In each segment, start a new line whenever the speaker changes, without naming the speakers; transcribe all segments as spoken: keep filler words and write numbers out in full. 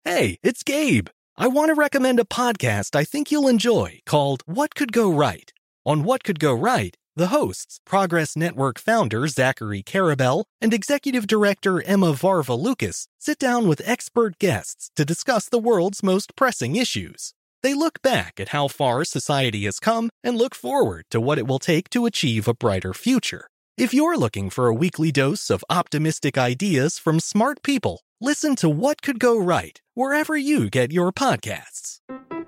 Hey, it's Gabe. I want to recommend a podcast I think you'll enjoy called What Could Go Right. On What Could Go Right, the hosts, Progress Network founder Zachary Karabell and executive director Emma Varva-Lucas, sit down with expert guests to discuss the world's most pressing issues. They look back at how far society has come and look forward to what it will take to achieve a brighter future. If you're looking for a weekly dose of optimistic ideas from smart people, listen to What Could Go Right wherever you get your podcasts.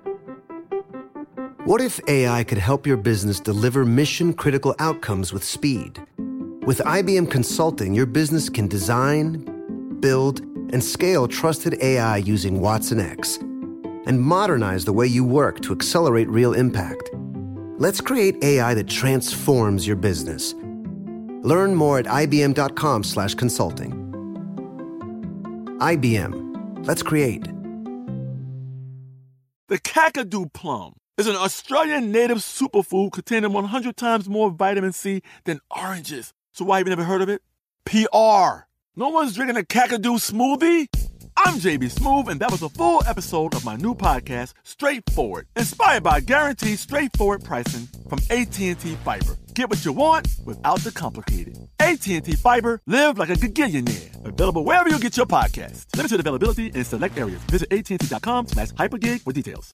What if A I could help your business deliver mission-critical outcomes with speed? With I B M Consulting, your business can design, build, and scale trusted A I using Watson X, and modernize the way you work to accelerate real impact. Let's create A I that transforms your business. Learn more at ibm.com slash consulting. I B M. Let's create.
The Kakadu plum is an Australian native superfood containing one hundred times more vitamin C than oranges. So why have you never heard of it? P R. No one's drinking a Kakadu smoothie? I'm J B Smoove, and that was a full episode of my new podcast, Straightforward, inspired by guaranteed straightforward pricing from A T and T Fiber. Get what you want without the complicated. A T and T Fiber, live like a gigillionaire. Available wherever you get your podcasts. Limited availability in select areas. Visit att.com slash hypergig for details.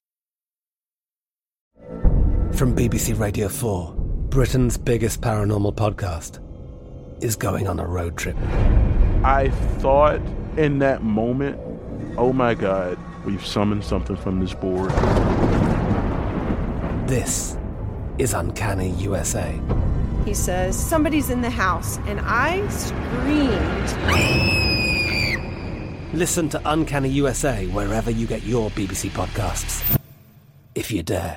From B B C Radio four, Britain's biggest paranormal podcast is going on a road trip.
I thought in that moment, oh my God, we've summoned something from this board.
This is Uncanny U S A.
He says, somebody's in the house, and I screamed.
Listen to Uncanny U S A wherever you get your B B C podcasts, if you dare.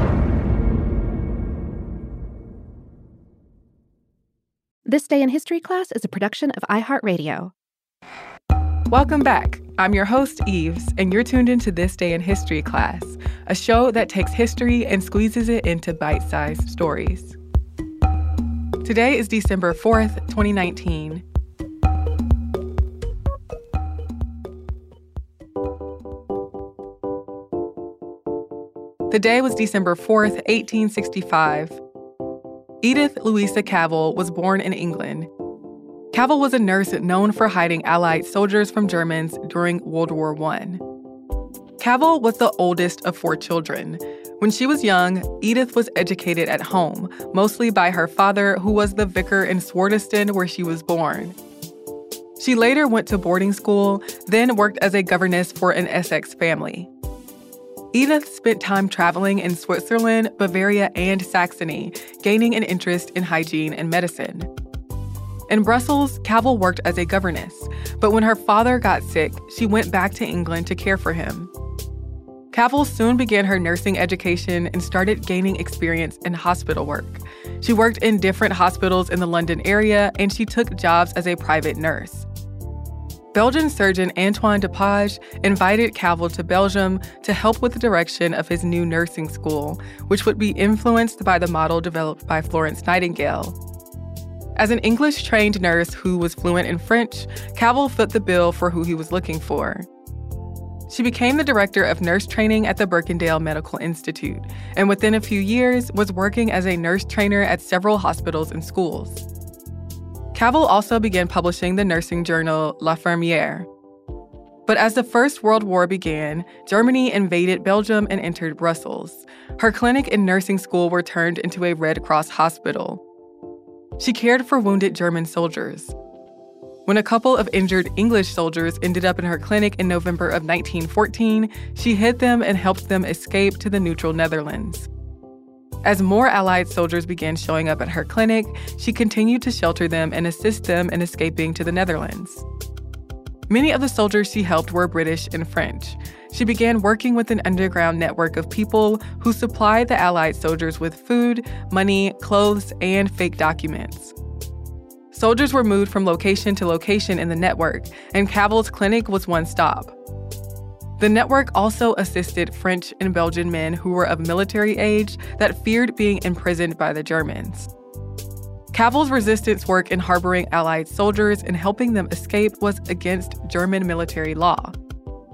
This Day in History class is a production of iHeartRadio.
Welcome back. I'm your host, Eves, and you're tuned into This Day in History class, a show that takes history and squeezes it into bite-sized stories. Today is December fourth, twenty nineteen. The day was December fourth, eighteen sixty-five. Edith Louisa Cavell was born in England. Cavell was a nurse known for hiding Allied soldiers from Germans during World War One. Cavell was the oldest of four children. When she was young, Edith was educated at home, mostly by her father, who was the vicar in Swardeston, where she was born. She later went to boarding school, then worked as a governess for an Essex family. Edith spent time traveling in Switzerland, Bavaria, and Saxony, gaining an interest in hygiene and medicine. In Brussels, Cavell worked as a governess, but when her father got sick, she went back to England to care for him. Cavell soon began her nursing education and started gaining experience in hospital work. She worked in different hospitals in the London area, and she took jobs as a private nurse. Belgian surgeon Antoine Depage invited Cavell to Belgium to help with the direction of his new nursing school, which would be influenced by the model developed by Florence Nightingale. As an English-trained nurse who was fluent in French, Cavell fit the bill for who he was looking for. She became the director of nurse training at the Birkendale Medical Institute, and within a few years was working as a nurse trainer at several hospitals and schools. Cavell also began publishing the nursing journal La Fermière. But as the First World War began, Germany invaded Belgium and entered Brussels. Her clinic and nursing school were turned into a Red Cross hospital. She cared for wounded German soldiers. When a couple of injured English soldiers ended up in her clinic in November of nineteen fourteen, she hid them and helped them escape to the neutral Netherlands. As more Allied soldiers began showing up at her clinic, she continued to shelter them and assist them in escaping to the Netherlands. Many of the soldiers she helped were British and French. She began working with an underground network of people who supplied the Allied soldiers with food, money, clothes, and fake documents. Soldiers were moved from location to location in the network, and Cavell's clinic was one stop. The network also assisted French and Belgian men who were of military age that feared being imprisoned by the Germans. Cavell's resistance work in harboring Allied soldiers and helping them escape was against German military law.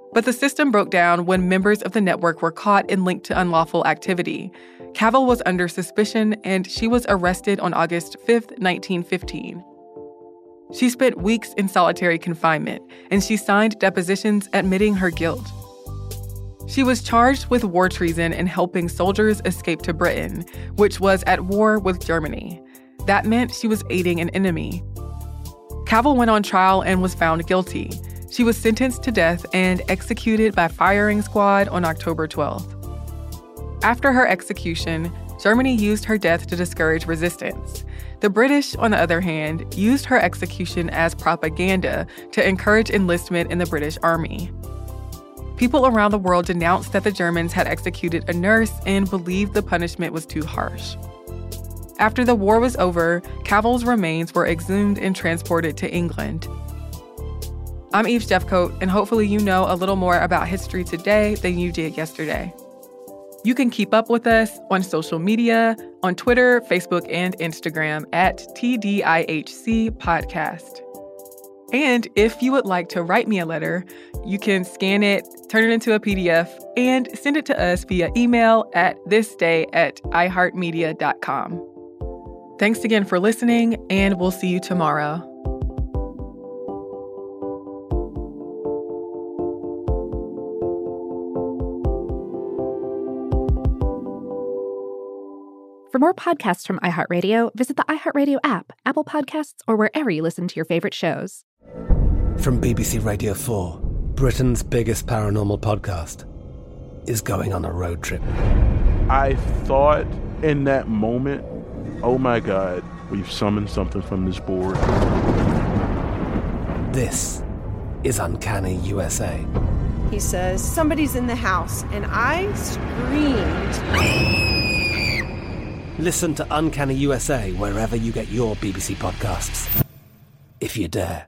But the system broke down when members of the network were caught and linked to unlawful activity. Cavell was under suspicion, and she was arrested on August fifth, nineteen fifteen. She spent weeks in solitary confinement, and she signed depositions admitting her guilt. She was charged with war treason and helping soldiers escape to Britain, which was at war with Germany. That meant she was aiding an enemy. Cavell went on trial and was found guilty. She was sentenced to death and executed by firing squad on October twelfth. After her execution, Germany used her death to discourage resistance. The British, on the other hand, used her execution as propaganda to encourage enlistment in the British Army. People around the world denounced that the Germans had executed a nurse and believed the punishment was too harsh. After the war was over, Cavell's remains were exhumed and transported to England. I'm Eve Jeffcoat, and hopefully you know a little more about history today than you did yesterday. You can keep up with us on social media, on Twitter, Facebook, and Instagram at T D I H C Podcast. And if you would like to write me a letter, you can scan it, turn it into a P D F, and send it to us via email at thisday at iheartmedia dot com. Thanks again for listening, and we'll see you tomorrow.
For more podcasts from iHeartRadio, visit the iHeartRadio app, Apple Podcasts, or wherever you listen to your favorite shows.
From B B C Radio four, Britain's biggest paranormal podcast is going on a road trip.
I thought in that moment, oh my God, we've summoned something from this board.
This is Uncanny U S A.
He says, somebody's in the house, and I screamed.
Listen to Uncanny U S A wherever you get your B B C podcasts, if you dare.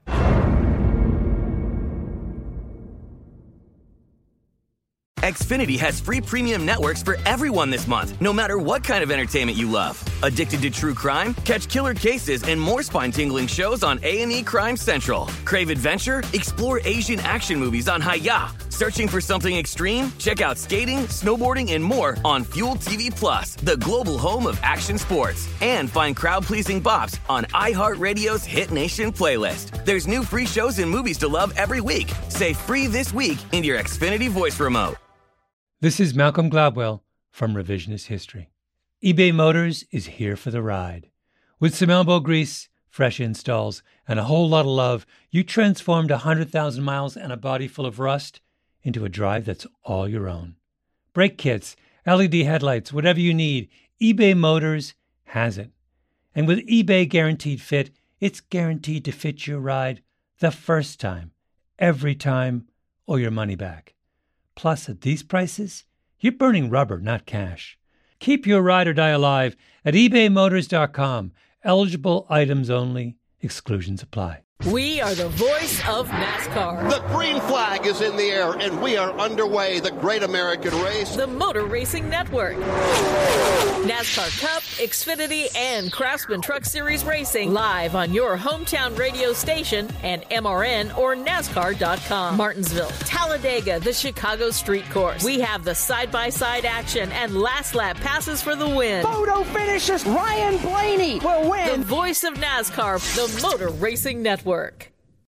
Xfinity has free premium networks for everyone this month, no matter what kind of entertainment you love. Addicted to true crime? Catch killer cases and more spine-tingling shows on A and E Crime Central. Crave adventure? Explore Asian action movies on Hi-Ya. Searching for something extreme? Check out skating, snowboarding, and more on Fuel T V Plus, the global home of action sports. And find crowd-pleasing bops on iHeartRadio's Hit Nation playlist. There's new free shows and movies to love every week. Say free this week in your Xfinity voice remote.
This is Malcolm Gladwell from Revisionist History. eBay Motors is here for the ride. With some elbow grease, fresh installs, and a whole lot of love, you transformed one hundred thousand miles and a body full of rust into a drive that's all your own. Brake kits, L E D headlights, whatever you need, eBay Motors has it. And with eBay Guaranteed Fit, it's guaranteed to fit your ride the first time, every time, or your money back. Plus, at these prices, you're burning rubber, not cash. Keep your ride or die alive at ebay motors dot com. Eligible items only. Exclusions apply.
We are the voice of NASCAR.
The green flag is in the air, and we are underway. The Great American Race.
The Motor Racing Network. NASCAR Cup, Xfinity, and Craftsman Truck Series Racing live on your hometown radio station and M R N or NASCAR dot com. Martinsville, Talladega, the Chicago Street Course. We have the side-by-side action and last lap passes for the win.
Photo finishes. Ryan Blaney will win.
The voice of NASCAR, the Motor Racing Network.